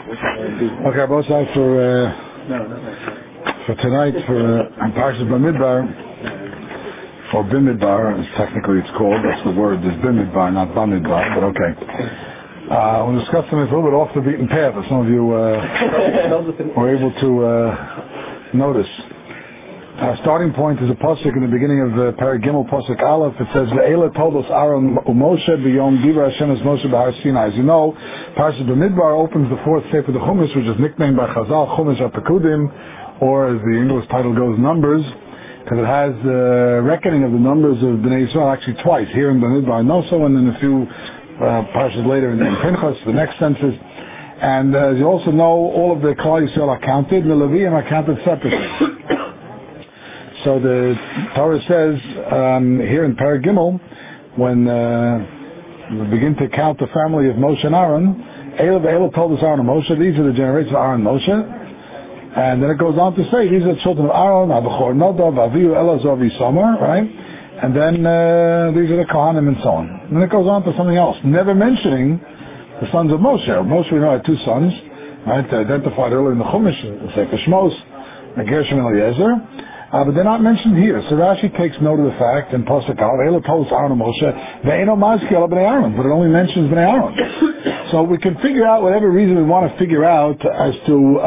Okay, both sides for tonight for Parshas Bamidbar, or Bimidbar, as technically it's called. That's the word. There's Bimidbar, not Bamidbar, but okay. We'll discuss them a little bit off the beaten path, as some of you were able to notice. Starting point is a pasuk in the beginning of Perek Gimel, pasuk Aleph. It says, "Ve'ela told us Aaron Moshe b'yom Dibra Hashem es Moshe b'Har Sinai." As you know, Parshas Bamidbar opens the fourth sefer of the Chumash, which is nicknamed by Chazal Chumash HaPekudim, or as the English title goes, Numbers, because it has reckoning of the numbers of Bnei Yisrael actually twice, here in Bamidbar and also, and then a few parshas later in Pinchas, the next census. And as you also know, all of the Klal Yisrael are counted, the Leviim are counted separately. So the Torah says here in Perek Gimel, when we begin to count the family of Moshe and Aaron, Eila told us Aaron and Moshe, these are the generations of Aaron and Moshe. And then it goes on to say, these are the children of Aaron, Abachor Nadav, Avihu, Elazar, V'Samar, right? And then these are the Kohanim and so on. And then it goes on to something else, never mentioning the sons of Moshe. Moshe, we know, had two sons, right? Identified earlier in the Chumash, the Sefer Shmos, Gershom and Eliezer. But they're not mentioned here. So Rashi takes note of the fact in Pasuk Aleph, Eila told us Aaron and Moshe, Ve'eno mazki ala b'nei Aaron, but it only mentions b'nei Aaron. So we can figure out whatever reason we want to figure out as to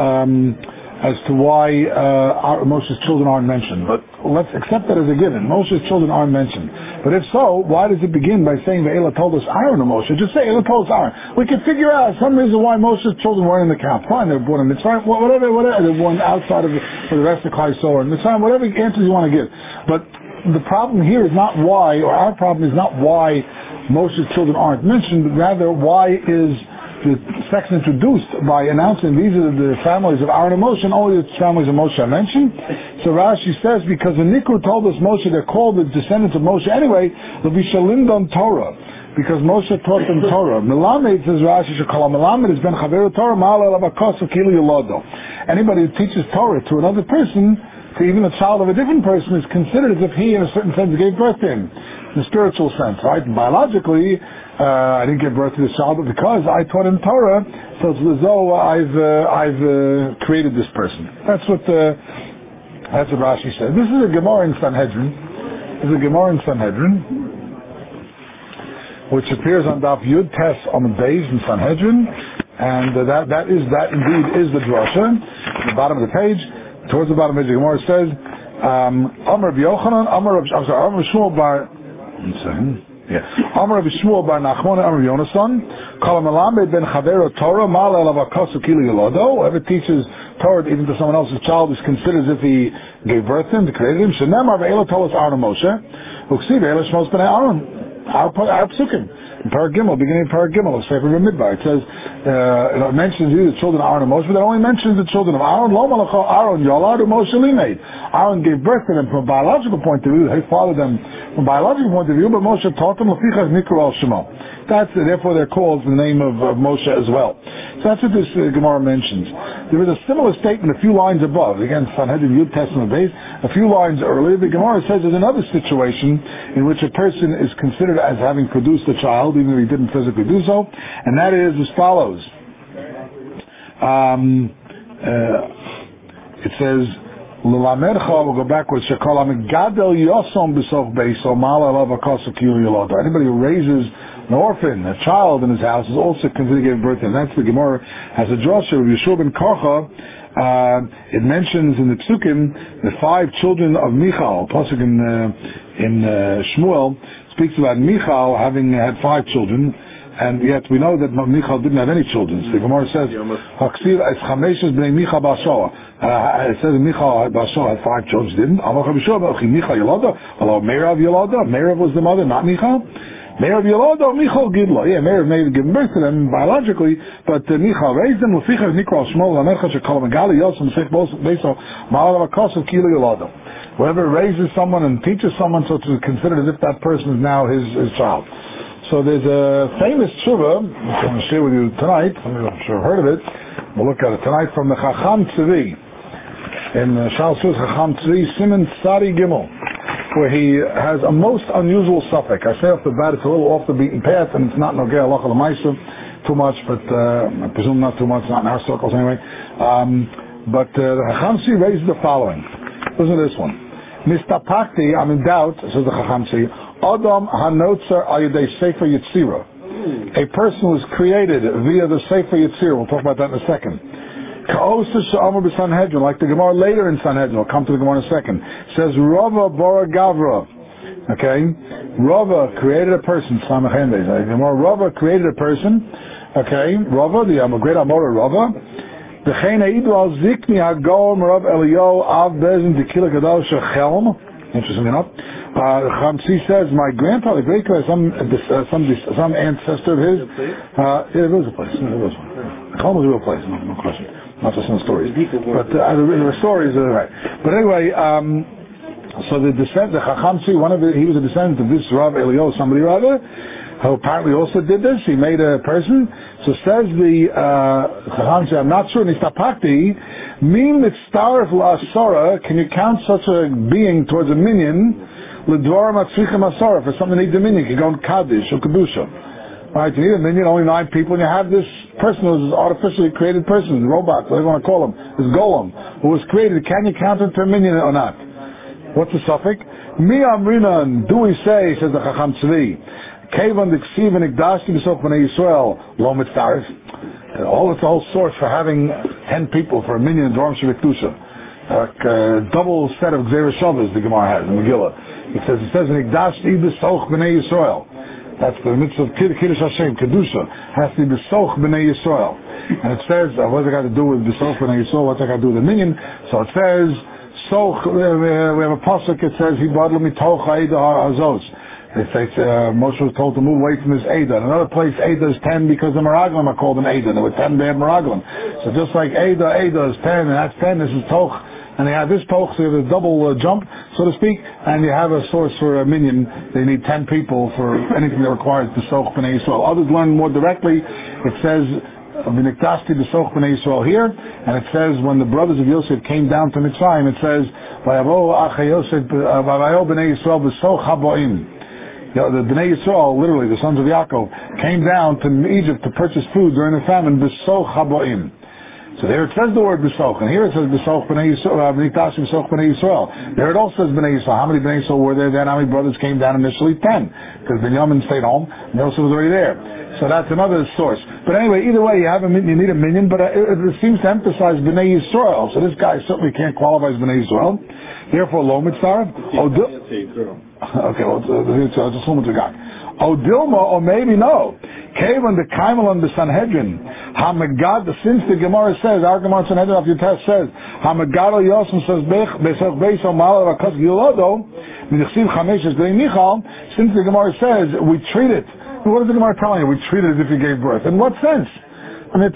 why Moshe's children aren't mentioned. But let's accept that as a given. Moshe's children aren't mentioned. But if so, why does it begin by saying Ve'ela told us Aaron and Moshe? Just say Eila told us Aaron. We can figure out some reason why Moshe's children weren't in the count. Fine, they were born in Mitzrayim, whatever, they're born outside of for the rest of Klal Yisrael in Mitzrayim, whatever answers you want to give. But the problem here is not why, or our problem is not why Moshe's children aren't mentioned, but rather why is the section introduced by announcing these are the families of Aaron and Moshe, and only the families of Moshe are mentioned. So Rashi says, because the Nikru told us Moshe, they're called the descendants of Moshe anyway, they'll be Shalimdon Torah, because Moshe taught them Torah. Melamed, says Rashi, Shekala Melamed has been Chaveru Torah, Ma'ala Lavakos Kili Yolodo. Anybody who teaches Torah to another person, to even a child of a different person, is considered as if he, in a certain sense, gave birth to him. In the spiritual sense, right? And biologically, I didn't give birth to this child, but because I taught him Torah, so it's as though I've created this person. That's what Rashi says. This is a Gemara in Sanhedrin. This is a Gemara in Sanhedrin, which appears on Daf Yud Tes on the Beis in Sanhedrin, and that indeed is the drasha. At the bottom of the page, towards the bottom of the Gemara says, Amar B'Yochanan, Amar Shmuel Bar. Amar Rabbi Shmuel Bar Nachman, Amar Yonason, Kol Melamed ben Chavero Torah, Ma'al Elav Akasu Kili Yolodo. Whoever teaches Torah even to someone else's child is considered as if he gave birth to him, to create him. Shenemar Ve'ela told us Aaron and Moshe, Uksiv Ve'ela Shmos ben Aaron, our psukim. In Perek Gimel, beginning of Perek Gimel, Sefer Bamidbar, it says, it mentions you, the children of Aaron and Moshe, but it only mentions the children of Aaron. Lo Malachal Aaron, Yolad, Moshe Limeid. Aaron gave birth to them from a biological point of view. He fathered them from a biological point of view, but Moshe taught them, Lefichas Nikru al Shemo. Therefore they're called the name of Moshe as well. So that's what this Gemara mentions. There is a similar statement a few lines above. Again, Sanhedrin Yud Testament base. A few lines earlier, the Gemara says there's another situation in which a person is considered as having produced a child, even if he didn't physically do so, and that is as follows. It says, we'll go backwards. Anybody who raises an orphan, a child in his house, is also considered giving birth to him. That's the Gemara has a drasha of Yeshua ben Korcha. It mentions in the Psukim the 5 children of Michal. Pasuk in Shmuel speaks about Michal having had 5 children, and yet we know that Michal didn't have any children. So the Gemara says, "Haksiv es chameshes bnei Michal b'Ashoah." It says that Michal b'Ashoah had 5 children. Didn't? Amar Michal Yolada. Hello, Meirav Yolada. Meirav was the mother, not Michal. Meirav Yolada, Michal Gidla. Yeah, Meirav may have given birth to them biologically, but Michal raised them. Lefichas Nikra Shmuel Lamecha Shekol Megali Yosem Sech Beiso Ma'alav Akasav Kili Yolada. Whoever raises someone and teaches someone, so it's considered as if that person is now his child. So there's a famous tshuva I'm going to share with you tonight. I'm sure you've heard of it. We'll look at it tonight from the Chacham Tzvi in Shal Sus Chacham Tzvi Siman Tzadi Gimel, where he has a most unusual suffix. I say off the bat, it's a little off the beaten path, and it's not Nogei Halacha L'Maisa. too much, but I presume not too much, not in our circles anyway. But the Chachamsi raises the following. Listen to this one. Mistapakti, I'm in doubt, says the Chachamsi, Adam hanotzer al yedei Sefer Yetzirah. A person was created via the Sefer Yetzirah. We'll talk about that in a second. Ka'osa she'amar b'Sanhedrin, like the Gemara later in Sanhedrin. We'll come to the Gemara in a second. It says Rava Bora Gavra. Okay, Rava created a person. Rava created a person. Okay, Rava, the great Amora Rava. The Cheinaidu al Zikni Hagom Rav Elio Av Bezin Dekila Gadol Shechelm. Interesting enough. Chamsi says, my grandfather, great grandfather, some ancestor of his. It was a place. It was one. Chelm was a real place. No question. Not just in the stories. But the stories are right. But anyway. So the Chachamsi, he was a descendant of this Rav Elio, somebody or other, who apparently also did this. He made a person. So says the Chachamsi, I'm not sure, Nistapakti, Min Mitztaref La'asora, can you count such a being towards a minion, L'dvar Matzricha Masora, for something that needs a minion, you go on Kaddish or Kedusha. Right, you need a minion, only 9 people, and you have this person who's an artificially created person, robot, whatever you want to call him, this golem, who was created. Can you count him to a minion or not? What's the suffix? Mi amrinan, do we say, says the Chacham Tzvi, Kevan d'ksiv and ikdashti b'soch b'nei Yisrael, lo mitzarif. It's the whole source for having 10 people for a minion in Dvarim Shebekdusha. A double set of Gzeir Shavas the Gemara has in Megillah. It says in ikdashti b'soch b'nei Yisrael. That's the mitzvah of Kiddush Hashem, Kedusha, has to be b'soch b'nei Yisrael. And it says, what's it got to do with b'soch b'nei Yisrael? What's it got to do with the minion? So it says, so we have a pasuk. It says, "He brought me toch Eida Hazos." They say Moshe was told to move away from his Eida. In another place, Eida is 10 because the Meraglim are called an Eida. There were 10 bad Meraglim. So just like Eida is 10, and that's 10. This is toch, and they have this toch, so you have a double jump, so to speak. And you have a source for a minion. They need 10 people for anything that requires the soch b'nei Yisrael. Others learn more directly. It says. V'niktashti b'soch b'nei Yisrael here, and it says when the brothers of Yosef came down to Mitzrayim, it says v'yavo achei Yosef v'yavo b'nei Yisrael b'soch haboim. The b'nei Yisrael, literally the sons of Yaakov, came down to Egypt to purchase food during the famine b'soch haboim. So there it says the word b'soch, and here it says b'soch b'nei Yisrael, v'niktashti b'soch b'nei Yisrael. There it also says b'nei Yisrael. How many b'nei Yisrael were there then? How many brothers came down initially? 10, because Binyamin stayed home, and Yosef was already there. So that's another source. But anyway, either way, you need a minion, but it seems to emphasize B'nai Yisrael. So this guy certainly can't qualify as B'nai Yisrael. Therefore, Lo Mitzvah. Okay, well, it's a woman's a guy. Odilma, or maybe no. Kavan the Kaimal and the Sanhedrin. Hamagad, since the Gemara says, our Gemara Sanhedrin of your test says, Hamagad al Yosem says, Besach Beiso Mal Rakas Gilodo, Minchsiv Chamesh is Grei Michal, since the Gemara says, we treat it. What is the Gemara telling you? We treat it as if you gave birth. In what sense? I mean,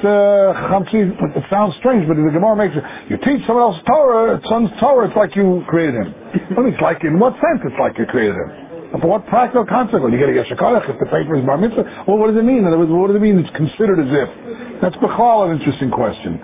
it sounds strange, but the Gemara makes it. You teach someone else's Torah, son's Torah, it's like you created him. Well, it's like, in what sense it's like you created him? And for what practical consequence? You get a Yeshakadach if to pay for his bar mitzvah? Well, what does it mean? In other words, what does it mean it's considered as if? That's Bechal, an interesting question.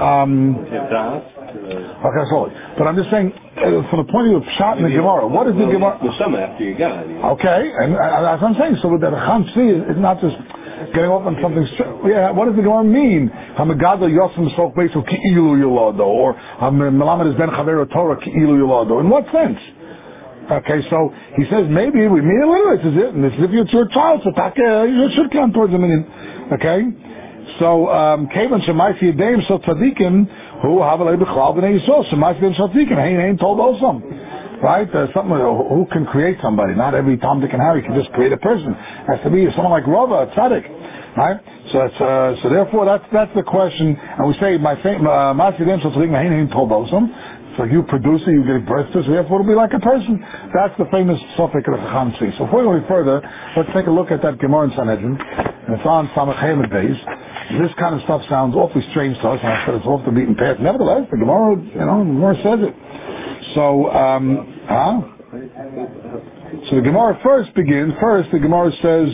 Okay, sorry. But I'm just saying, from the point of view of Pshat in the Gemara, what is the Gemara? The sum after you got it. Okay, and that's what I'm saying. So that Chamsi is not just getting off on something. Yeah, what does the Gemara mean? Hamagada Yosem Sok Beiso Ki'ilu Yulado, or Melamed is Ben Chavero Torah Ki'ilu Yulado. In what sense? Okay, so he says maybe we mean it literally. This is it, and this is if it's your child, so you should count towards a minion. Okay, so Kavan Shemaisi Yedayim Shel Tzadikim who have a b'chlal b'nei Yisrael Shemaisi Yedayim Shel Tzadikim ain't told also. Right? Something who can create somebody. Not every Tom, Dick, and Harry can just create a person. It has to be someone like Rava, a tzaddik. Right? So therefore that's the question. And we say Maisi Yedayim Shel Tzadikim ain't told also. So you produce it, you give birth to it, so therefore it'll be like a person. That's the famous suffix of the Chachamsi. So before we go any further, let's take a look at that Gemara in Sanhedrin. And it's on Samach Hamed Beis. This kind of stuff sounds awfully strange to us, and I said it's off the beaten path. Nevertheless, the Gemara, the Gemara says it. So, so the Gemara the Gemara says,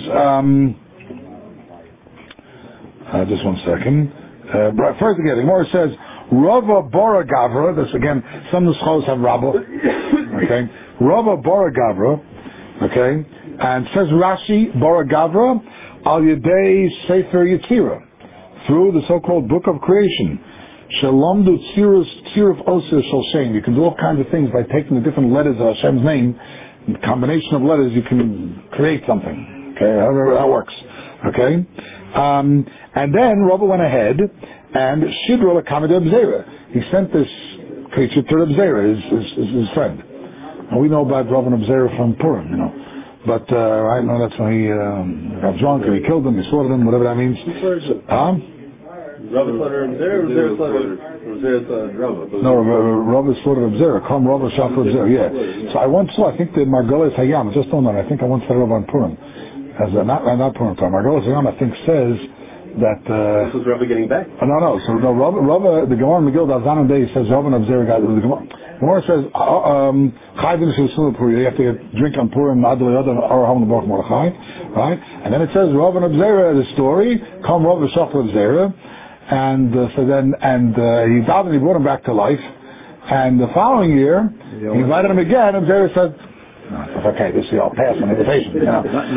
just one second. First again, the Gemara says, Rava Bora Gavra, this again, some of the scholars have Rabba, okay, Rava Bora Gavra, okay, and says Rashi, Bora Gavra, Al Yedei Sefer Yetzirah, through the so-called Book of Creation. Shalomdu Tziruf Osir Shalshem. You can do all kinds of things by taking the different letters of Hashem's name. In combination of letters, you can create something. Okay, however that works. Okay, and then Rava went ahead and Shidro L'Kamed Reb Zera. He sent this creature to Reb Zera, his friend. And we know about Rava and Reb Zera from Purim, you know. But I know that's when he got drunk and he killed him, he slaughtered him, whatever that means. Rava slaughtered Reb Zera, or Zera slaughtered Rava? No, Rava slaughtered Reb Zera. Come Rava shot Reb Zera, yeah. So I once saw, I think the Margolis Hayam, just don't know, I think I once said Rava on Purim. As not Purim time. Margolis Hayam, I think, says that... this was Rava getting back? No. So no, Rava, the Gemara in Megillah Dazanan Day says Rava and Reb Zera got... The Gemara says, you have to drink on Purim, right? And then it says Rava and Reb Zera, the story, come Rava shach Reb Zera. And so then, he died and he brought him back to life. And the following year, he invited him again, and Zera said, okay, this is all pass on invitation. You know.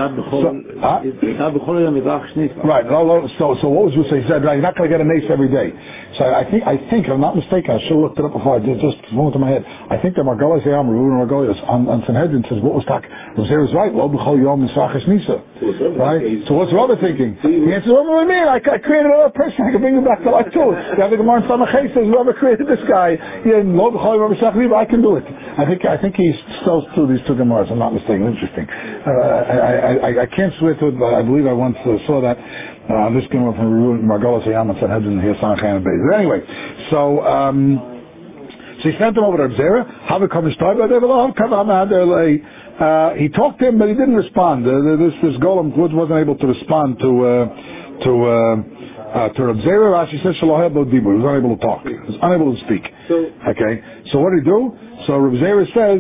Right. So what was you say? He said, right, you're not going to get a nace every day. So I think, if I'm not mistaken, I should have looked it up before. I did just went to my head. I think that Margolis Yam, Reuven Margolis on Sanhedrin says, what was talking? Zera's right. Lo b'chol yom misachas nisa. Right. So what's Rava thinking? He answers, what do you mean? I created another person. I can bring him back to life too. The other Gemara in Samachay says, Rava created this guy. Lo b'chol yom misachas nisa. I can do it. I think he sells through these two Gemaras. I'm not mistaken. Interesting. I can't swear to it, but I believe I once saw that this Gemara from Margolis Hayam and Sanhedrin here, Sanachan and Beis. Anyway, so he sent him over to Reb Zera. He talked to him, but he didn't respond. This Golem wasn't able to respond to Reb Zera. Rashi says he was unable to talk. He was unable to speak. Okay. So what did he do? So Reb Zera says,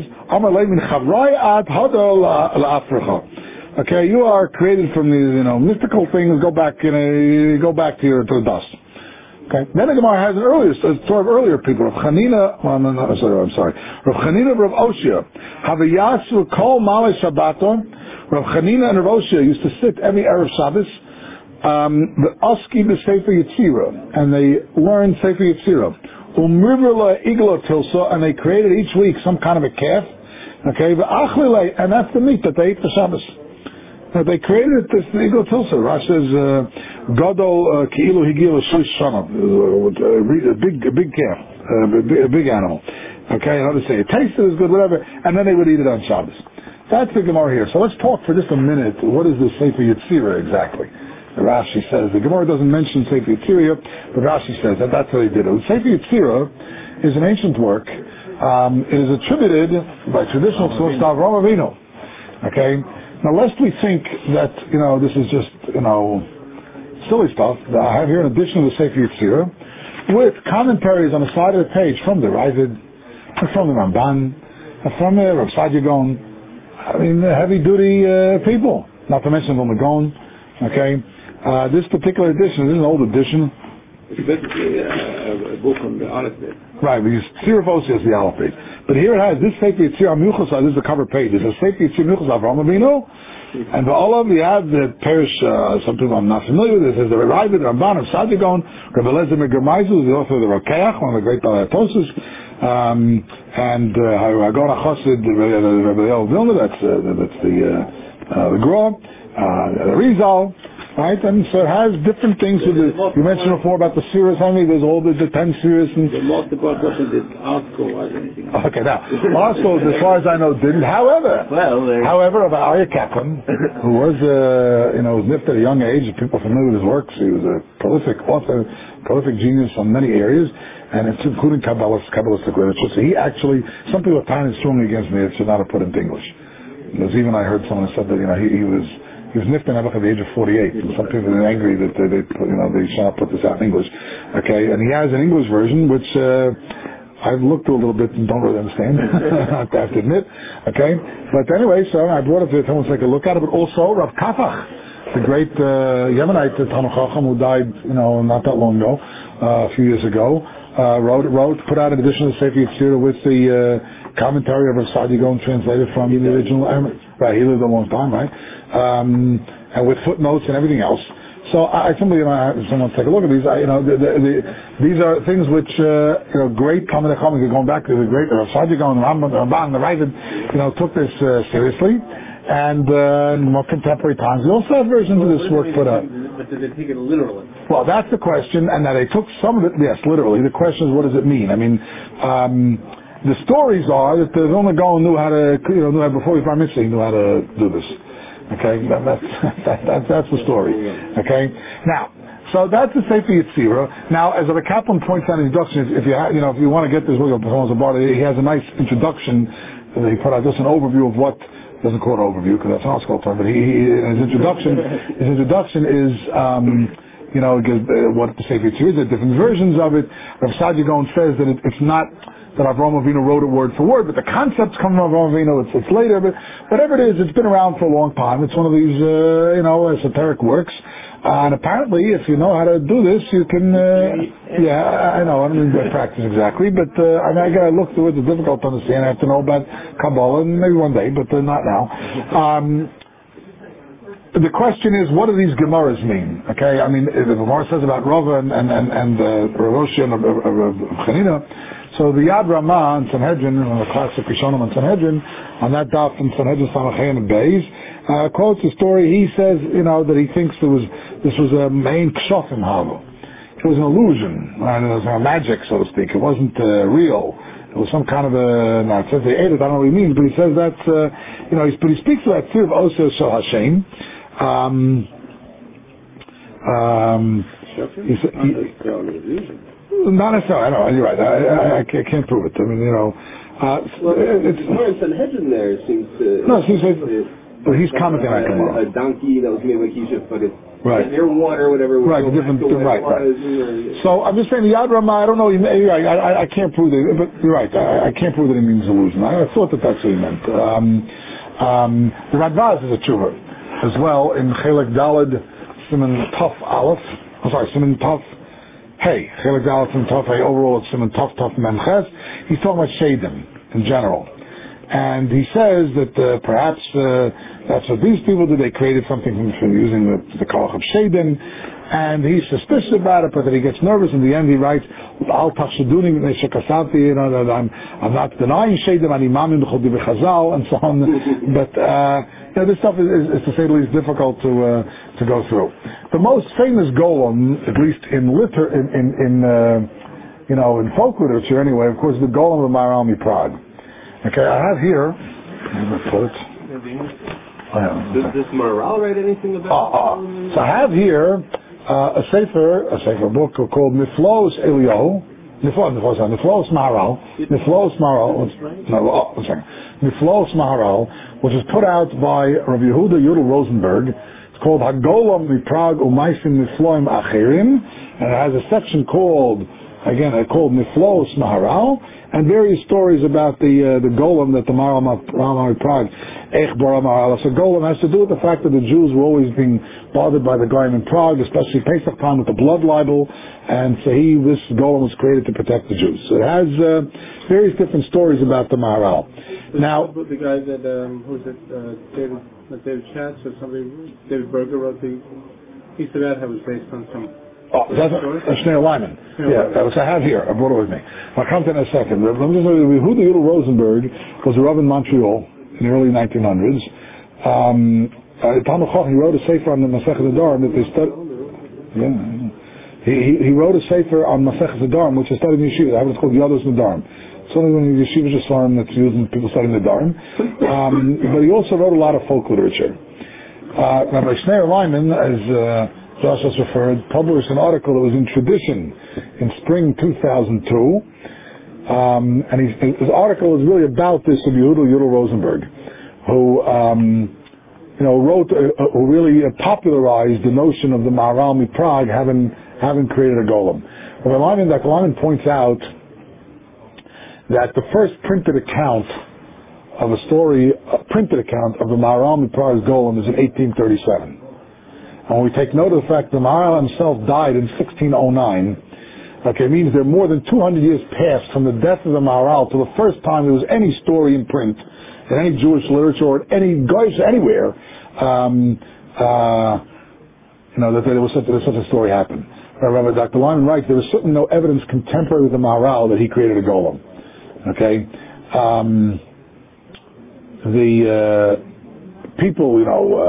okay, you are created from these, mystical things. Go back, to the dust. Okay. Then the Gemara has an earlier story of earlier people. Rav Chanina, Rav Chanina of Rav Oshia. Havayasu kol malei Shabbaton. Rav Chanina and Rav Oshia used to sit every Erev Shabbos, the Oski b'Sefer Yetzirah, and they learned Sefer Yetzirah. And they created each week some kind of a calf, okay, and that's the meat that they ate for Shabbos. They created this iglo tilsa. Rashi says, Gadol ki'ilu higil shlish shana, a big calf, a big animal. Okay, how to say it tasted as good, whatever, and then they would eat it on Shabbos. That's the Gemara here. So let's talk for just a minute. What is the Sefer Yetzirah exactly? Rashi says, the Gemara doesn't mention Sefer Yetzirah, but Rashi says that that's how they did it. Sefer Yetzirah is an ancient work. It is attributed by traditional source to Avraham Avinu. Okay? Now, lest we think that, this is just, silly stuff, I have here an edition of the Sefer Yetzirah with commentaries on the side of the page from the Ravid, and from the Ramban, and from the Rav Saadia Gaon. I mean, heavy-duty people, not to mention from the Gaon. Okay? This particular edition, this is an old edition. It's basically a book on the Aleph Beit. Right, because Tziruf Osir is the Aleph Beit. But here it has, this Sefer Yetzirah Miuchas, this is the cover page. It says Sefer Yetzirah Miuchas Avraham Avinu. And for all of you have the parish, some people I'm not familiar with, it says the Ravid, the Ramban of Saadia Gaon, Rabbi Eliezer Megermaizu, the author of the Rokeach, one of the great Balatosis, and Hagon HaChassid, Rabbi Eliezer Vilna, that's the Gra, the Rizal. Right, and so it has different things. You mentioned before about the series. There's all the 10 series. And the most important question is ASCO or anything. Okay, now ASCO, as far as I know, didn't. However, about Aryeh Kaplan, who was, was nifted at a young age. People familiar with his works. He was a prolific author, prolific genius on many areas, and it's including Kabbalistic literature. So he actually, some people are kind of strongly against me. It should not have put into English. Because even I heard someone said that he was nifted at the age of 48. And some people are angry that they should not put this out in English. Okay, and he has an English version which I've looked through a little bit and don't really understand. I have to admit. Okay, but anyway, so I brought it to someone to take a look at it. But also Rav Kafach, the great Yemenite Talmid Chacham who died, not that long ago, a few years ago, put out an edition of Sefer Yetzirah with the commentary of Rav Saadia Gaon translated from the original. Right, he lived a long time, right? and with footnotes and everything else. So I simply, someone take a look at these. These are things which, great Talmidei Chacham, going back to the great Rav Saadia Gaon, Ramban, the Ravid, took this seriously. And in more contemporary times, we also have versions of this work put out. But did they take it literally? Well, that's the question, and that they took some of it, yes, literally. The question is, what does it mean? I mean, the stories are that the Vilna Gaon knew how to, before he was Bar Mitzvah, he knew how to do this. Okay, that's the story. Okay, now, so that's the Sefer Yetzirah. Now, as Rabbi Kaplan points out in the introduction, if you want to get this, he has a nice introduction. He put out just an overview of what. Doesn't call it overview because that's an article term, but his introduction is what the Sefer Yetzirah is. There are different versions of it. Rav Saadia Gaon says that it's not that Avraham Avinu wrote it word for word, but the concepts come from Avraham Avinu. It's later, but whatever it is, it's been around for a long time. It's one of these esoteric works. And apparently, if you know how to do this, you can. I know. I don't mean practice exactly, but I got to look through it. It's difficult to understand. I have to know about Kabbalah, and maybe one day, but not now. The question is, what do these Gemaras mean? Okay, I mean, the Gemara says about Rava and Roshi and Chanina. So the Yad Ramah and Sanhedrin, the classic Rishonim and Sanhedrin, on that daf in Sanhedrin Samachay and Beis, quotes the story. He says, that he thinks this was a main kshofim hava. It was an illusion, and it was a magic, so to speak. It wasn't real. It was some kind of it says they ate it, I don't know what he means, but he says that's, but he speaks about fear of Osir Shel Hashem. Not necessarily. I know you're right. I can't prove it. I mean, it's more in Sanhedrin there. It seems to. No, it seems like. But he's commenting on Gemara. A donkey that was made like Egypt, but it's right. Near water, whatever. Right, different. Right. So I'm just saying the Yad Ramah. I don't know. You're right. I can't prove it, but you're right. I can't prove that it means illusion. I thought that's what he meant. The Radbaz is a tshuva as well in Chelek Daled Siman Taf Aleph. I'm sorry, Siman Taf. Hey, Chelek Daled Siman Taf. Hey, overall it's Siman Taf Mem Ches. He's talking about Shadim in general. And he says that perhaps that's what these people did. They created something from using the Kalach of Shadim, and he's suspicious about it, but that he gets nervous. In the end, he writes, "Al tachshaduni mipnei shekasavti," that I'm not denying Shadim, ani mamin b'chol divrei Chazal, and so on. But this stuff is to say the least difficult to go through. The most famous golem, at least in folk literature anyway, of course, the golem of Maharalmi Prague. Okay, I have here. Does this Maharal write anything about? So I have here a sefer book called Niflos Eliyahu. Niflos Maharal. Niflos Maharal, which is put out by Rabbi Yehuda Yudel Rosenberg. It's called Hagolam Miprag Umaisim Nifloim Acherim, and it has a section called Niflos Maharal, and various stories about the golem that the Maharal Prague, Ech Bara Maharal. So golem has to do with the fact that the Jews were always being bothered by the goyim in Prague, especially Pesach time with the blood libel, and so this golem was created to protect the Jews. So it has various different stories about the Maharal. Now, the guy that David Schatz or somebody, David Berger wrote the piece of that was based on some. That's Shneur Lyman. Yeah, that was I have here. I brought it with me. I'll come to it in a second. Let me just say, Yehuda Yudel Rosenberg was a rabbi in Montreal in the early 1900s. Talmud Chacham, he wrote a sefer on the Masechet Nedarim that they studied. Yeah, he wrote a sefer on Masechet Nedarim, which is studied in yeshiva. I have what's called Yados Nedarim. It's only when yeshiva just saw him that's used in people studying Nedarim. But he also wrote a lot of folk literature. Rabbi Shneur Lyman, as Josh has referred, published an article that was in Tradition in spring 2002, and his article is really about this of Yehuda Yudel Rosenberg, who who really popularized the notion of the Maharal Prague having created a golem. Dr. Lyman points out that the first printed account of the Maharal Prague's golem is in 1837. And when we take note of the fact that the Maharal himself died in 1609, it means there are more than 200 years passed from the death of the Maharal to the first time there was any story in print in any Jewish literature or any Goyish anywhere that there was such a story happen. Rabbi Dr. Lyman writes, there was certainly no evidence contemporary with the Maharal that he created a golem. Okay? The people,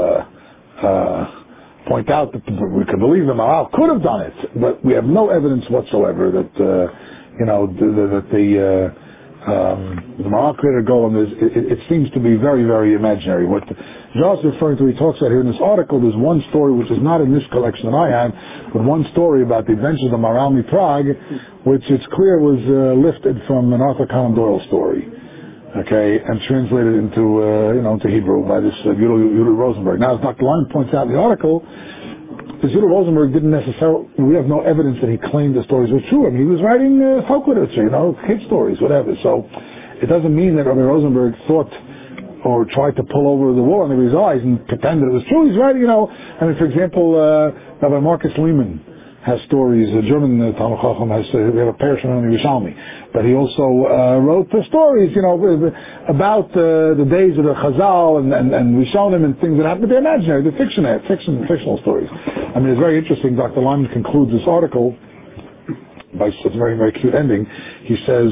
point out that we could believe the Maharal could have done it, but we have no evidence whatsoever that, the Maharal created a golem. It seems to be very, very imaginary. What Josh is referring to, he talks about here in this article, there's one story which is not in this collection that I have, but one story about the adventures of the Maharal Prague, which it's clear was lifted from an Arthur Conan Doyle story, okay, and translated into into Hebrew by this Yudah Rosenberg. Now, as Dr. Lyman points out in the article, this Yudah Rosenberg didn't necessarily, we have no evidence that he claimed the stories were true. I mean, he was writing folk literature, kid stories, whatever. So it doesn't mean that Rabbi Rosenberg thought or tried to pull over the wool under his eyes and pretend that it was true. He's writing, for example, Rabbi Marcus Lehman has stories. A German Talmud Chacham has, we have a parish on the Yerushalmi, but he also wrote the stories, about the days of the Chazal and Rishonim and things that happened. They're imaginary, they're fictional stories. I mean, it's very interesting. Dr. Lyman concludes this article by a very, very cute ending. He says,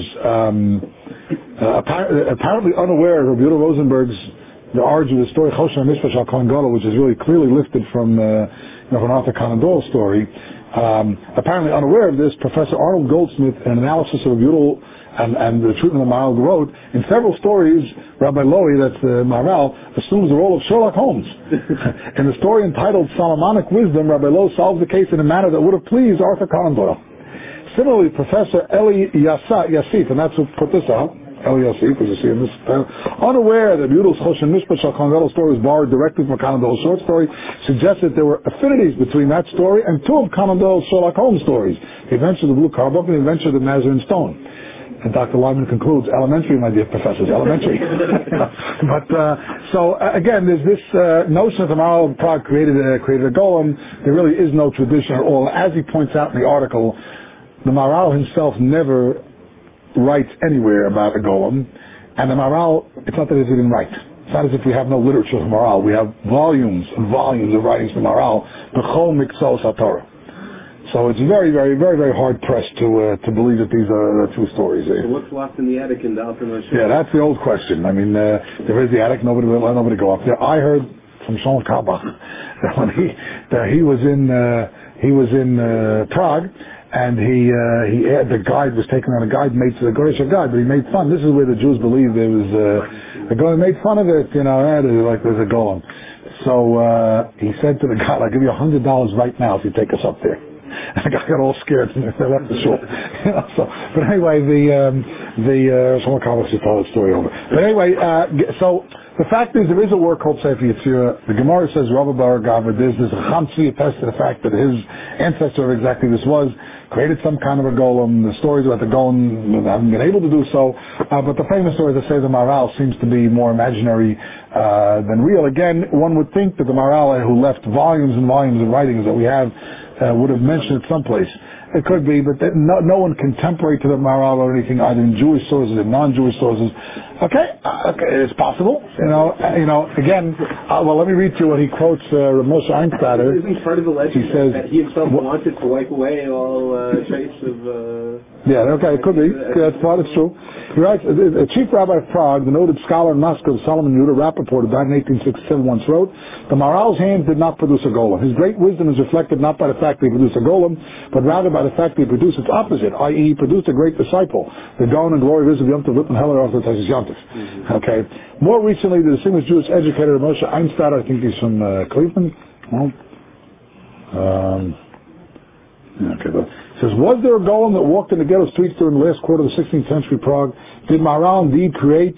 apparently unaware of Yudah Rosenberg's the origin of the story Choshen HaMishpash Al Kohen Gadol, which is really clearly lifted from an Arthur Conan Doyle story. Apparently unaware of this, Professor Arnold Goldsmith, in an analysis of Yudah and the treatment of Maharal, wrote, in several stories, Rabbi Lowy, that's the Maharal, assumes the role of Sherlock Holmes. In the story entitled Solomonic Wisdom, Rabbi Lowy solves the case in a manner that would have pleased Arthur Conan Doyle. Similarly, Professor Eli Yassif, and that's who put this out, Eli Yassif, as you see in this, unaware that Yudah's Choshen Mishpash Al Kohen Gadol story was borrowed directly from Conan Doyle's short story, suggests that there were affinities between that story and two of Conan Doyle's Sherlock Holmes stories, The Adventure of the Blue Car Book and The Adventure of the Nazarene Stone. And Dr. Lyman concludes, elementary, my dear professors, elementary. But, again, there's this notion that the Maharal Prague created a golem. There really is no tradition at all. As he points out in the article, the Maharal himself never writes anywhere about a golem. And the Maharal, it's not that he didn't write. It's not as if we have no literature of Maharal. We have volumes and volumes of writings from Maharal, B'chol Miksos HaTorah. So it's very, very, very, very hard pressed to believe that these are true stories. So what's locked in the attic in the Alter Moshe? Yeah, that's the old question. I mean, there is the attic. Nobody will let nobody go up there. I heard from Shlomo Carlebach that when he was in Prague, and the guide was taken on a guide made to the Goyish guide, but he made fun. This is where the Jews believe there was the guy made fun of it. Like there's a golem. So he said to the guy, "I'll give you $100 right now if you take us up there." And the guy got all scared and they left the shore. But anyway, someone comments to tell the story over. But anyway, so the fact is there is a work called Sefer Yetzirah. The Gemara says Rabbi Bar Gava, there's a Chamsi attest to the fact that his ancestor of exactly this was created some kind of a golem. The stories about the golem haven't been able to do so. But the famous story that says the Maharal seems to be more imaginary than real. Again, one would think that the Maharal, who left volumes and volumes of writings that we have, would have mentioned it someplace. It could be, but no one contemporary to the Maharal or anything, either in Jewish sources or non-Jewish sources. Okay, it's possible. Again, well, let me read to you what he quotes Rav Moshe Einstadter. Isn't part of the legend he says, that he himself wanted to wipe away all trace of... Yeah, okay, it could be. That's part, it's true. He writes, the chief rabbi of Prague, the noted scholar in Moscow, Solomon Yudah Rappaport, who died in 1867, once wrote, the Maharal's hands did not produce a golem. His great wisdom is reflected not by the fact that he produced a golem, but rather by the fact that he produced its opposite, i.e. he produced a great disciple, the Gaon and Glory Rizv Yom Tov Lippin Heller Orthodox Yontif. Okay. More recently, the distinguished Jewish educator Moshe Einstadter, I think he's from Cleveland. Says, was there a golem that walked in the ghetto streets during the last quarter of the 16th century Prague? Did Maharal indeed create,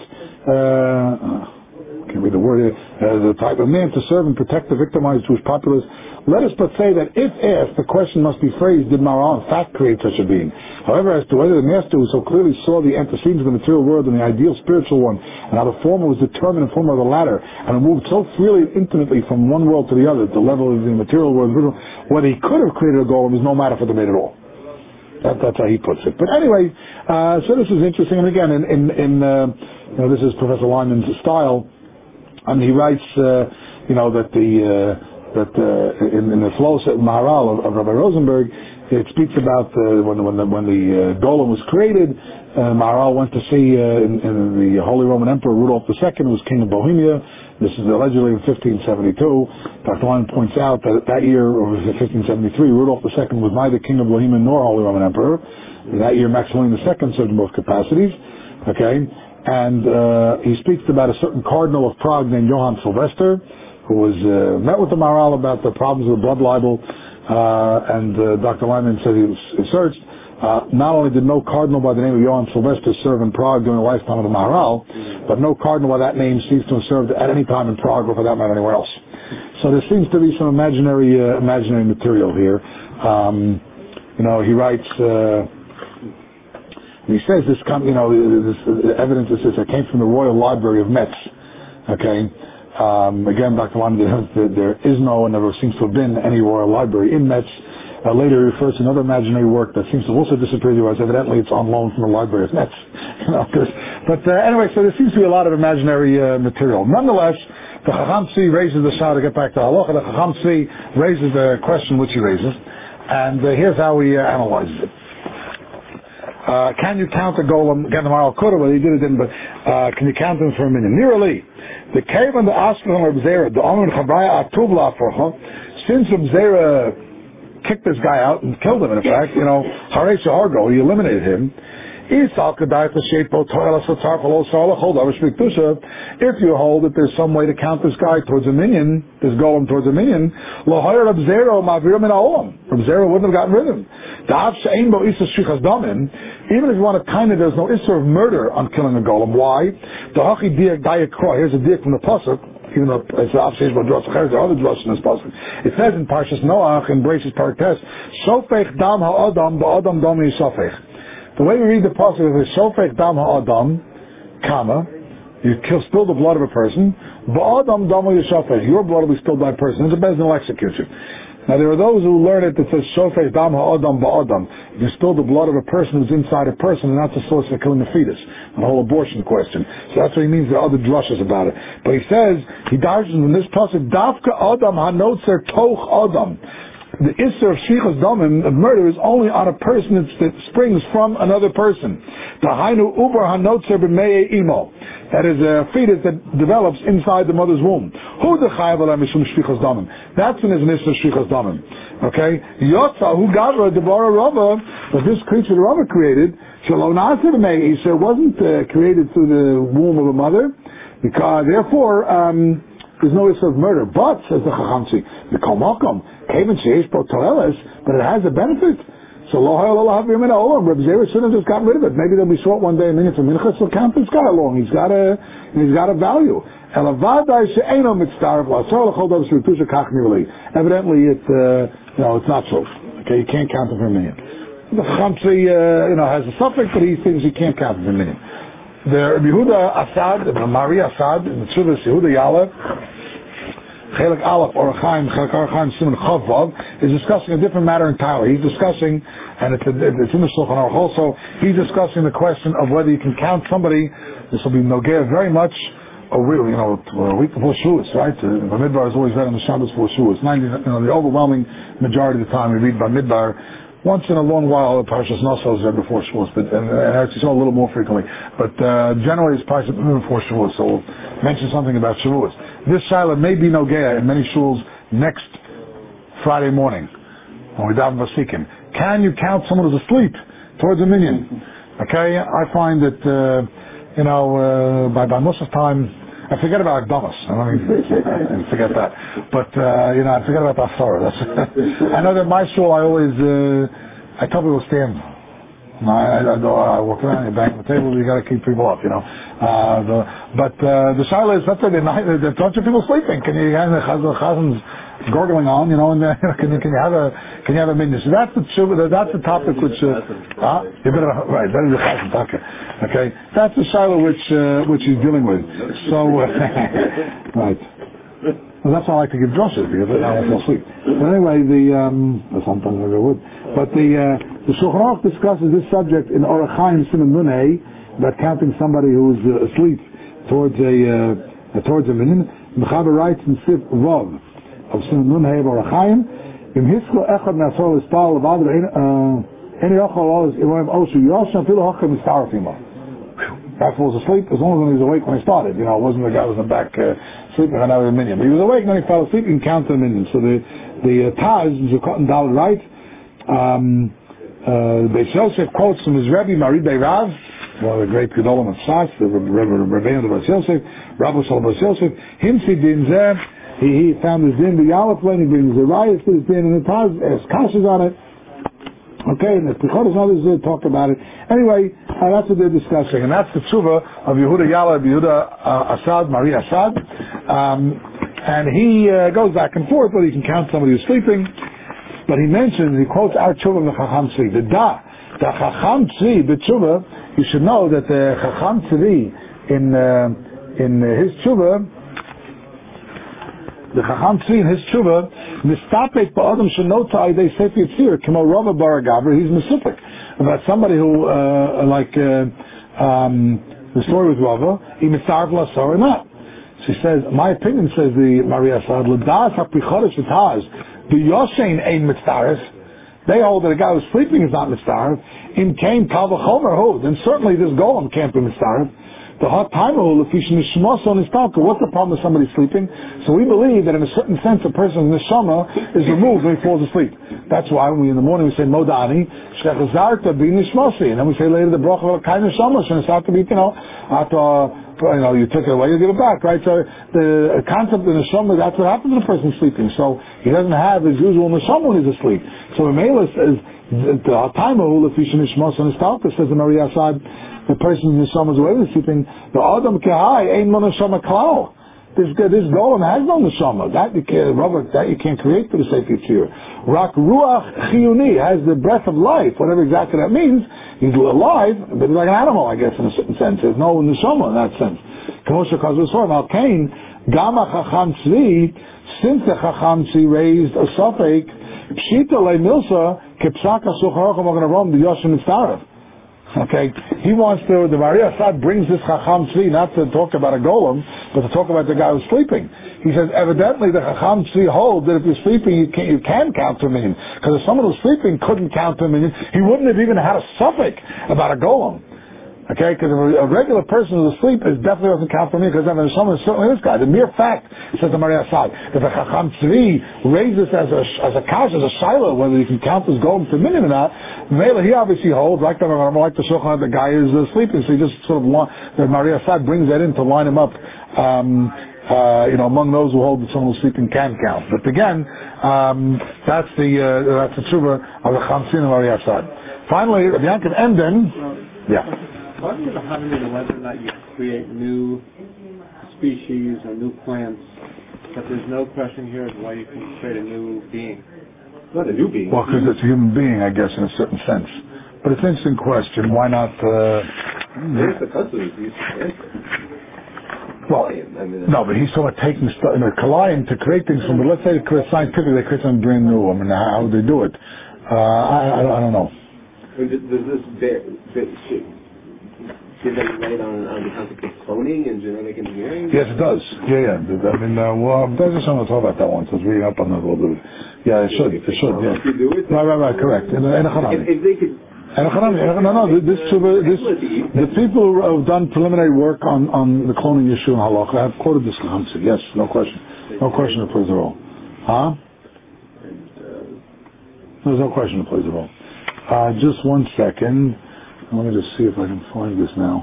can't read the word here, the type of man to serve and protect the victimized Jewish populace? Let us but say that if asked, the question must be phrased, did Maharal in fact create such a being? However, as to whether the master who so clearly saw the antecedents of the material world and the ideal spiritual one, and how the former was determined in the form of the latter, and moved so freely and intimately from one world to the other, the level of the material world, whether he could have created a golem is no matter for debate at all. That's how he puts it. But anyway, so this is interesting. And again, this is Professor Lyman's style. And he writes, that that in the flow Maharal of Rabbi Rosenberg, it speaks about when the golem was created. Maharal went to see in the Holy Roman Emperor Rudolph II, who was king of Bohemia. This is allegedly in 1572. Dr. Lyman points out that year, or 1573, Rudolph II was neither king of Bohemia nor Holy Roman Emperor. That year, Maximilian II served in both capacities. Okay, and he speaks about a certain cardinal of Prague named Johann Sylvester, who was met with the Maharal about the problems with blood libel, and Dr. Lyman said he searched. Not only did no cardinal by the name of Johann Sylvester serve in Prague during the lifetime of the Maharal, but no cardinal by that name seems to have served at any time in Prague or for that matter anywhere else. So there seems to be some imaginary material here. He writes, he says this evidence that came from the Royal Library of Metz. Okay. Again, Dr. Lyman, there is no and never seems to have been any Royal Library in Metz. Later he refers to another imaginary work that seems to also disappear to us. Evidently it's on loan from the Library of Metz. But anyway, so there seems to be a lot of imaginary material. Nonetheless, the Chacham Tzvi raises the shah to get back to halacha. The Chacham Tzvi raises the question which he raises, and here's how he analyzes it. Can you count a golem? Again, the Maharal could have, but he did it didn't. But can you count them for a minute? Nearly. The cave and the Ashkelon of Zera, the Omer Chabraya Atuvla for since Zera kicked this guy out and killed him, in fact, Haresh Hargo, he eliminated him. If you hold that there's some way to count this guy towards a minion, this golem towards a minion, Reb Zera wouldn't have gotten rid of him. Even if you want to kind of, there's no issue of murder on killing a golem. Why? Here's a diak from the pasuk. Even though it's the opposite, but there are other drugs in this pasuk. It says in Parshas Noach in Bereshit Parak Tes, Shofech dam ha'adam ba'adam dam yisofech. The way we read the pasuk is Shofech dam ha'adam, comma, you spill the blood of a person, ba'adam dam yisofech, your blood will be spilled by a person. It's a Bezdin will execute you. Now there are those who learn it that says Shofech dam ha'adam ba'adam. You spill the blood of a person who's inside a person, and that's the source for killing a fetus. The whole abortion question. So that's what he means. There are other drushes about it. But he says, he dashes in this pasuk, Dafka Adam hanotzer toch Adam. The Isser of Shichas Damim, of murder, is only on a person that springs from another person. The Hainu Uber hanotzer b'mei imo. That is a fetus that develops inside the mother's womb. Who the Chayav Alem Mishum Shichas Damim? That's when it's an Isser Shichas Damim. Okay? Yotza, who Gadra, Deborah Rava, was this creature the Rava created, Shalom Nasir b'mei Isser, wasn't created through the womb of a mother, because, therefore, there's no issue of murder. But, says the Chacham Tzvi, the Kalmakom, but it has a benefit. So Reb Zera shouldn't have just gotten rid of it. Maybe they'll be short one day a minute for minchas, so count this guy along. He's got a value. Evidently it's not so. Okay, you can't count it for a minute. The Chacham Tzvi has a suffix, but he thinks you can't count it for a minute. The Yehuda Asad, the Mari Asad, in the Tzuvas Yehuda Yalev, Chelik Aleph Orachaim, Chelik Orachaim Simon Chavav, is discussing a different matter entirely. He's discussing, and it's in the Shulchan Aruch also, he's discussing the question of whether you can count somebody. This will be Nogea very much, a week before Shavuos, right? Bamidbar is always read on the Shabbos before Shavuos. The overwhelming majority of the time we read Bamidbar. Once in a long while, Parshas Naso is read before Shavuos, but and actually so a little more frequently. But generally, it's Parshas before Shavuos. So we'll mention something about Shavuos. This Shiloh may be Nogea in many shuls next Friday morning when we daven Vasikin. Can you count someone who's asleep towards a minyan? Okay, I find that by Musa's time. I forget about Akdamas. I forget that. But, I forget about the Haftarah. I know that my shul, I always, I tell people to stand. I walk around, you bang the table, you gotta keep people up, But the Shiloh is, that's there are a bunch of people sleeping. Can you have the Chazan's gurgling on, and can you have a minyan? So that's the topic which, better the Chazan talk. Okay, that's the Shiloh which he's dealing with. So, right. Well, that's why I like to give drushes, because I don't fall asleep. But anyway, sometimes I would. But the Shulchan Aruch discusses this subject in Orachaim Simon Nunei, about counting somebody who's asleep towards a minyan. Mechaber writes in Sif Vav, of Sin Nun Hey Barachaim, Im Hisko Echad Nasol Istal Levad Any Yochel Oshu Yosham Filo Hochem Mistarfima. Guy falls asleep as long as when he was awake when he started. It wasn't the guy was in the back sleeping on a minion. But he was awake and then he fell asleep and counted a minion. So the Taz, Zukat and Dal right. Beis Yosef quotes from his Rebbe Maridei Rav, one of the great Gedolim of Sas, the Rebbeinu of Beis Yosef, Rabbi Shalom Beis Yosef. Himsi din zeh. He found his din. The Yalef when he brings the rayas to his din, and the Taz asks kashas on it. Okay, and the Pichodas and others talk about it. Anyway, that's what they're discussing, and that's the tshuva of Yehuda Yala, Yehuda Asad, Mari Asad, and he goes back and forth whether he can count somebody who's sleeping, but he quotes our tshuva of the Chacham Tzvi. The Chacham Tzvi, the tshuva, you should know that the Chacham Tzvi in his tshuva, the Chacham Tzvi in his tshuva, Mistapek ba'adam shenota aydei sefer yitzir, k'mo Rava bar Gabra, he's Mesupik. About somebody who, the story with Rava, he mitzarv l'asar or not. She says, my opinion, says the Maria Asad, l'das ha'prichodesh v'taz, b'yoshein ein mitzarv, they hold that a guy who's sleeping is not mitzarv, in came kal v'chomer hu, then certainly this golem can't be mitzarv. The hot time of what's the problem with somebody sleeping? So we believe that in a certain sense a person's neshama is removed when he falls asleep. That's why when in the morning we say Modani, Shechazarta bi nishmasi, and then we say later the bracha of kind neshama, Shechazarta bi, you took it away, you give it back, right? So the concept of neshama, that's what happens to the person sleeping. So he doesn't have his usual neshama when he's asleep. So the Mela says the hot time of says the Maria Asad, the person in the neshama is away with sleeping. The Adam Kehai ain't no neshama klal. This golem has no neshama. That you can't create for the sake of Yitzir. Rak ruach chiyuni has the breath of life, whatever exactly that means. He's alive, but he's like an animal, I guess, in a certain sense. There's no neshama in that sense. Kamosha Kazusor Al Kain Gama Chacham Tzvi, since the Chacham Tzvi raised a suffix, Pshita Le Milsa Kepsaka Sucharacham Aganarom the Yoshim Mitzarav. Okay, he wants to, the Maria Asad brings this Chacham Tzvi not to talk about a golem, but to talk about the guy who's sleeping. He says, evidently the Chacham Tzvi holds that if you're sleeping, you can count to a million. Because if someone who's sleeping couldn't count to a million, he wouldn't have even had a suffix about a golem. Okay, because a regular person who's asleep definitely doesn't count for me, because then there's someone, certainly this guy. The mere fact, says the Maria Asad, that the Chacham Tzvi raises as a kash, as a shiloh, whether you can count as golem to a million or not, Mela, he obviously holds, like the Shulchan, the guy is sleeping, so he just sort of, the Maria Asad brings that in to line him up, among those who hold that someone who's sleeping can count. But again, that's the tshuva of the Chamsin and Maria Asad. Finally, Rabbi Yaakov Emden, What is the Hamid whether or not you create new species or new plants, but there's no question here of why you can create a new being? Not a new being. Well, because it's a human being, I guess, in a certain sense. But it's an interesting question. Why not? There's the custody. Well, no, but he's talking about taking Kalayim to create things from. But let's say scientifically they create something brand new. I mean, how would they do it? I don't know. Does this give any light on the concept of cloning and genetic engineering? Yes, it does. Yeah. I mean, there's just something to talk about that one. So it's reading up on that a little bit. Yeah, it should. Yeah. If you do it, right. Correct. If they could. The people who have done preliminary work on the cloning issue in Halacha have quoted this concept. Yes, no question. No question it plays a role. Huh? There's no question it plays a role. Just one second. Let me just see if I can find this now.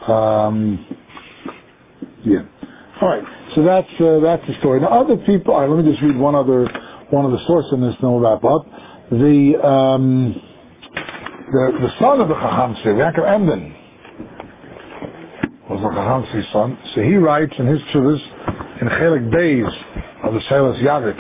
Yeah. All right. So that's the story. Now, other people. All right. Let me just read one of the sources in this, and then we'll wrap up. The son of the Chacham Tzvi, Yaakov Emden, was the Chacham Tzvi's son. So he writes in his Chuvas in Chelik Beis of the Shelas Yavitz.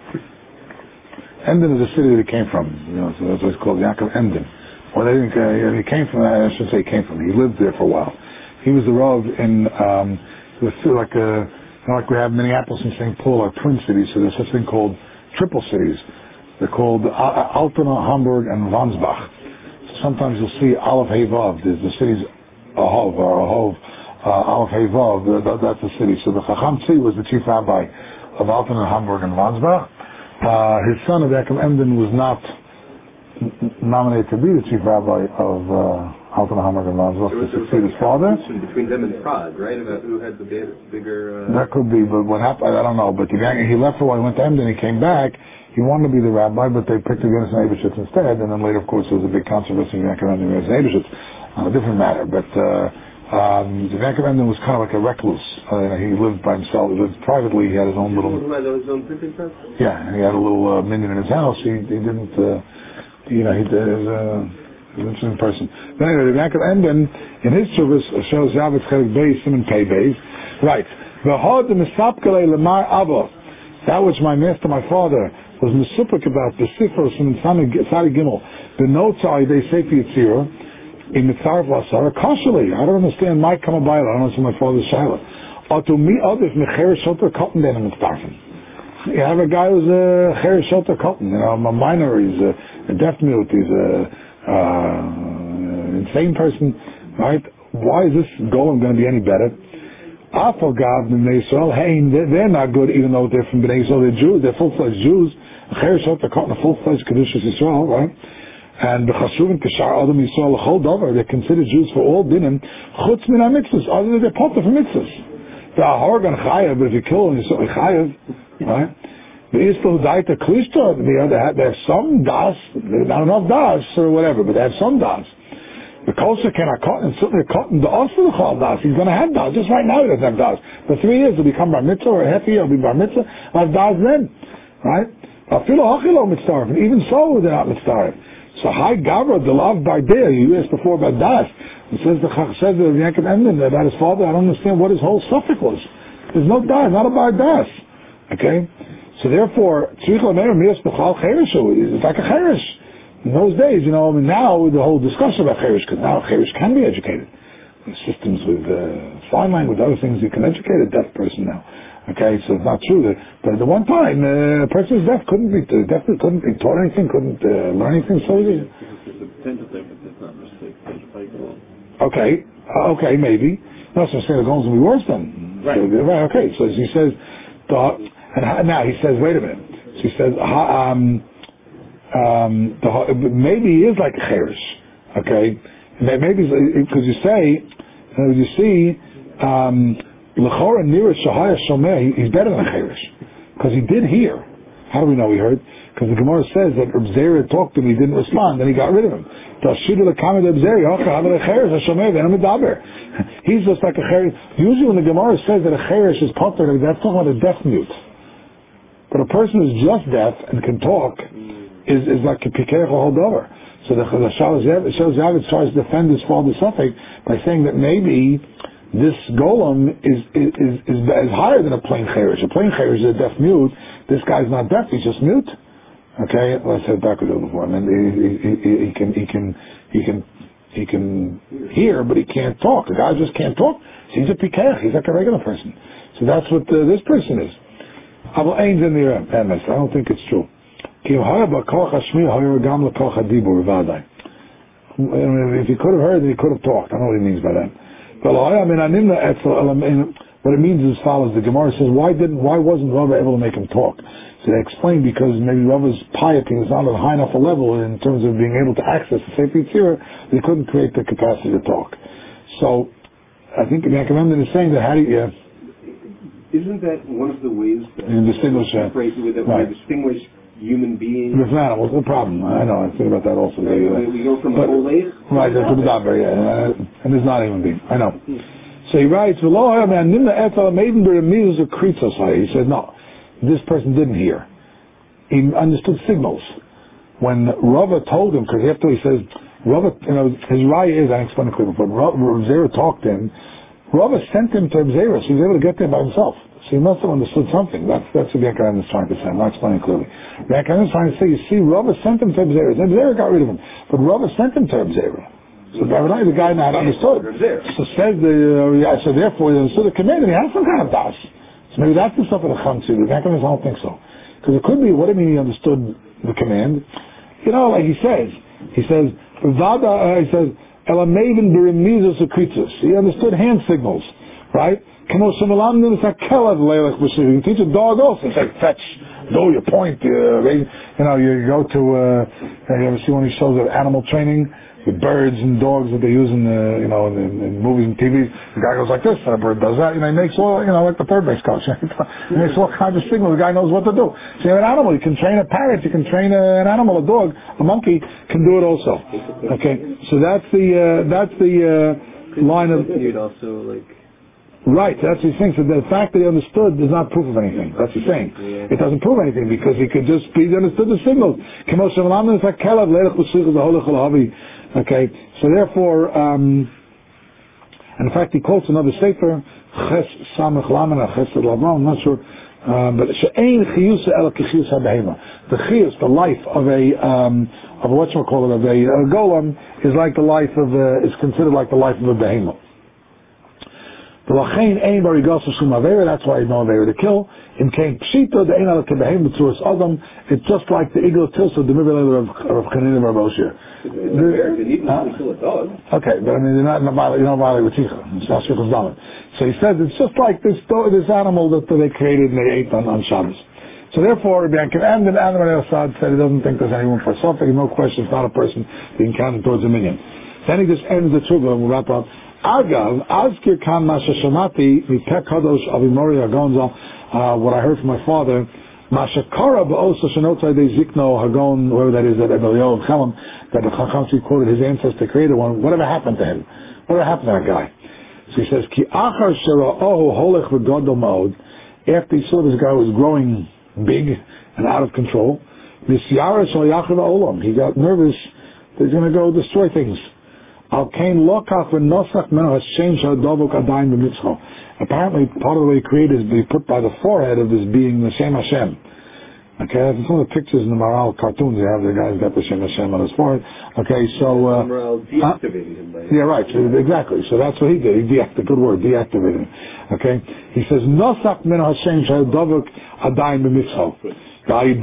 Emden is the city that he came from. So that's why it's called Yaakov Emden. Well, they didn't. He came from. I shouldn't say he came from. He lived there for a while. He was the Rav in. It was like we have Minneapolis and St. Paul are twin cities. So there's such a thing called triple cities. They're called Altona, Hamburg, and Wansbach. So sometimes you'll see Aleph Hey Vav. There's the cities Aleph Hey Vav. That's the city. So the Chacham Tzvi was the chief rabbi of Alton and Hamburg and Wansbach. His son, Yaakov Emden, was not nominated to be the chief rabbi of Alton and Hamburg and Wansbach to succeed his father. Between them and Prague, right? About who had the bigger... That could be, but what happened, I don't know. But he left for a while, he went to Emden, he came back. He wanted to be the rabbi, but they picked against Eibishitz instead. And then later, of course, there was a big controversy of Yaakov Emden against Eibishitz on a different matter. But Yaakov Emden was kind of like a recluse. He lived by himself. He lived privately. He had his own little... his own printing press? Yeah, he had a little minion in his house. He didn't... he was an interesting person. But anyway, Yaakov Emden, in his service, shows Yavetz Chelik Beis, Simon Pei Beis. Right. V'hod misapkele lemar avo. That which my master, my father, was misupik about the Sifros and Sari Gimel, the notes are they say for Yitzira in Mitzarv Lasara Kashali. I don't understand my Kamabayla, I don't understand my father's Shaila. Or to me others Mecher Shoter Cotton then in Mitzarfen. You have a guy who's a Cher Shoter Cotton, a minor, he's a deaf mute, he's an insane person, right? Why is this going to be any better? Afalgav in Israel, hey, they're not good even though they're from Bnei Israel, they're Jews, they're full-fledged Jews. They're caught in a full-fledged Kedushas Yisrael, right? And b'chashuvim k'shar adam Yisrael l'chol davar, they're considered Jews for all dinim, chutz min ha-mitzvahs, other than they're potter for mitzvahs. They're hargan chayav, but if you kill them, you're chayav, right? The Isla Hudaita Klishta, they have some das, not enough das or whatever, but they have some das. The kosher cannot cut, and certainly cut in the also the chal das. He's going to have das. Just right now he doesn't have das. For 3 years he'll become bar mitzvah, or a half year he'll be bar mitzvah. He'll have das then, right? Even so, they're not mitzvah. So high gavra the love by there. You asked before about das. It says the Yaakov Emden about his father. I don't understand what his whole suffix was. There's no das, not about das. Okay, so therefore, it's like a cherish. In those days, now the whole discussion about cherish, because now cherish can be educated. Systems with sign language, other things, you can educate a deaf person now. Okay, so it's not true. But at the one time, a person who's deaf couldn't be taught anything, couldn't learn anything. So okay, maybe. No, so saying the goals will be worse then. Right. So, right. Okay. So he says, and now he says, wait a minute. So he says, maybe he is like a cherish. Okay, maybe because you see. L'chora nira shahaya shomeh, he's better than a cherish, because he did hear. How do we know he heard? Because the Gemara says that Reb Zera talked to him, he didn't respond, then he got rid of him. He's just like a cherish. Usually when the Gemara says that a cherish is potter, that's talking about a deaf mute. But a person who's just deaf and can talk is like a pikeach holdover. So the Shalosh Yavetz tries to defend his father's suffix by saying that maybe this golem is higher than a plain cherish. A plain cherish is a deaf mute. This guy's not deaf; he's just mute. Okay, well, I said backwards before. I mean, he can hear, but he can't talk. The guy just can't talk. So he's a pikech. He's like a regular person. So that's what this person is. I don't think it's true. If he could have heard, then he could have talked. I don't know what he means by that. What it means is as follows. The Gemara says, why wasn't Rava able to make him talk? So they explain because maybe Rava's piety was not at a high enough a level in terms of being able to access the Sefer Yetzirah, they couldn't create the capacity to talk. So I think Yaakov Emden is saying that isn't that one of the ways that distinguish distinguish human beings with animals? No problem. I know. I think about that also. We go from a whole race, right? To the daber, and there's not a human being. I know. So he writes, he said, no, this person didn't hear. He understood signals. When Rava told him, because after he says, Rava, his raya is, I explained it clearly before, Rav Zera talked to him, Rava sent him to Rav Zera, so he was able to get there by himself. So he must have understood something. That's what Yaakov Emden is trying to say. I'm not explaining clearly. Yaakov Emden is trying to say, you see, Rava sent him to Rav Zera. Rav Zera got rid of him. But Rava sent him to Rav Zera. So the guy not understood. So says so therefore he understood the command and he has some kind of das. So maybe that's the stuff of the Chamsi. The Yaakov Emden, I don't think so. Because it could be, what do you mean he understood the command? Like he says, Vada, he says, Elamavin beremizus ukritus. He understood hand signals. right? You can teach a dog also. Say, fetch, go, you point, you go to, you ever see one of these shows of animal training with birds and dogs that they use in movies and TV? The guy goes like this, and a bird does that. He makes all, like the third-base coach. He makes all kinds of signals. The guy knows what to do. So you have an animal. You can train a parrot. You can train an animal, a dog, a monkey can do it also. Okay, so that's the line of. You'd also Right, that's what he's saying. So the fact that he understood does not prove of anything. That's what he's saying. Yeah. It doesn't prove anything because he could just be understood the signals. Okay, so therefore, and in fact he quotes another sefer, Ches Samech Lamed Chesed Labram, I'm not sure, but she'ein chiyus el kechiyus habehema. The chiyus, the life of a golem, is like the life of is considered like the life of a behemoth. That's why he's no avera to kill. In Kain Pshita, the Ein Ala Kebehem B'tzuras Adam, it's just like the Iglo Tilsa, the Mivilator of Chanina Bar Boshir. Okay, but I mean, you're not violating with Ticha. It's not Shikos Dalet. So he says it's just like this animal that they created and they ate on Shabbos. So therefore, Rabbi Yankiv and Assad said he doesn't think there's any room for a suffix. No question, it's not a person being counted towards a minion. Then he just ends the Tshuva and we'll wrap up. Agav, Azkir Kan Masha Shamati, Mipek Kadosh Avimori Agonza, what I heard from my father, Masha Kara Ba'osa Shanotai De Zikno Hagon, whoever that is, that Ebelio of Chelam, that the Chachamsi quoted his ancestor created one, whatever happened to him? Whatever happened to that guy? So he says, Ki Achar Shera'ohu Holech V'Godol Ma'od, after he saw this guy was growing big and out of control, Misyara Shal Yachav Olam, he got nervous that he's going to go destroy things. Apparently, part of the way he created is be put by the forehead of this being the Shem Hashem. Okay, that's some of the pictures in the Maral cartoons. You have the guy's got the Shem Hashem on his forehead. Okay, so Maral deactivated him. Yeah, right. So, exactly. So that's what he did. He deactivated him. Okay, he says Nosak min Hashem shel Davuk Adayim b'mitzcho. That's how he,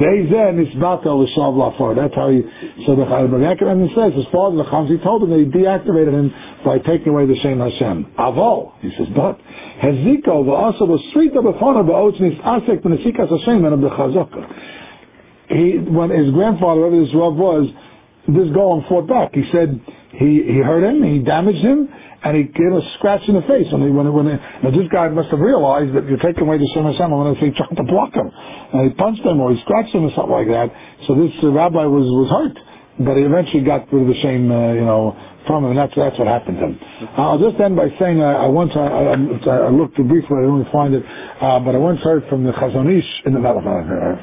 so the and he says, his father, the Chamsi, told him that he deactivated him by taking away the Shem Hashem. Avol, he says, but, Heziko, also was sweet of a father, but Otznis Asek, the Nesikas Hashem, and of the Chazaka. When his grandfather, whoever this Rav was, this golem fought back. He said, he hurt him, he damaged him, and he gave a scratch in the face. Now this guy must have realized that you're taking away the Shem Hashem, I'm going to say, trying to block him. And he punched him or he scratched him or something like that. So this rabbi was hurt. But he eventually got rid of the shame, from him, and that's what happened to him. I'll just end by saying, I looked briefly, I didn't find it, but I once heard from the Chazon Ish, in the name of the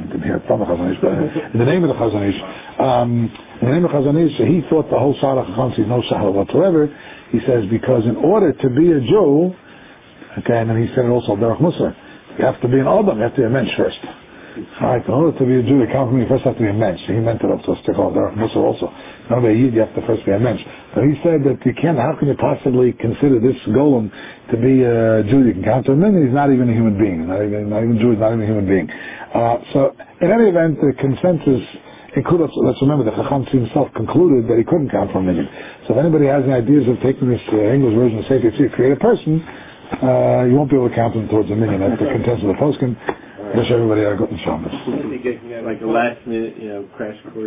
Chazon Ish, he thought the whole Shara Chacham is no Shara whatsoever. He says, because in order to be a Jew, okay, and then he said it also, Derech Musa, you have to be an Adam, you have to be a mensch first. Alright, in order to be a Jew, the count you first have to be a mensch. He meant it also, Derech Musa also. In order to be a Yid, you have to first be a mensch. But he said that how can you possibly consider this golem to be a Jew? You can count him in, he's not even a human being. Not even Jew, he's not even a human being. So, in any event, the consensus, let's remember that Chacham himself concluded that he couldn't count for a million. So if anybody has any ideas of taking this English version of Sefer Tzvi, create a person, you won't be able to count them towards a million. That's the consensus of the poskim. Wish everybody a good Shabbos. Like a last minute, crash course.